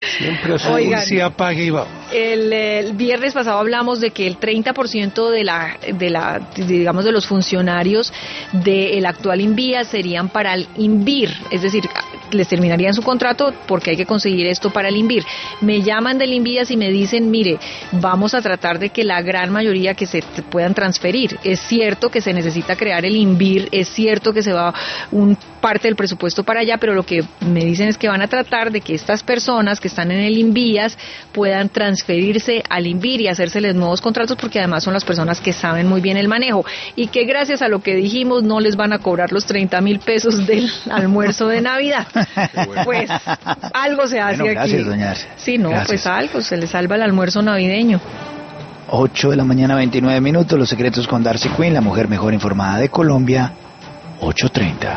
Siempre a su Oigan, sí, apague y va. El viernes pasado hablamos de que el 30% digamos, de los funcionarios del actual INVIA serían para el INVIR, es decir, les terminarían su contrato porque hay que conseguir esto para el INVIR. Me llaman del INVIAS y me dicen, mire, vamos a tratar de que la gran mayoría que se puedan transferir. Es cierto que se necesita crear el INVIR, es cierto que se va parte del presupuesto para allá, pero lo que me dicen es que van a tratar de que estas personas que están en el INVIAS puedan transferirse al INVIR y hacérseles nuevos contratos, porque además son las personas que saben muy bien el manejo y que gracias a lo que dijimos no les van a cobrar los 30,000 pesos del almuerzo de Navidad. Pues algo se hace bueno, gracias, aquí. doña Arce. Sí, no, Gracias. pues algo, se le salva el almuerzo navideño. 8 de la mañana, 29 minutos, Los secretos con Darcy Quinn, la mujer mejor informada de Colombia, 8:30.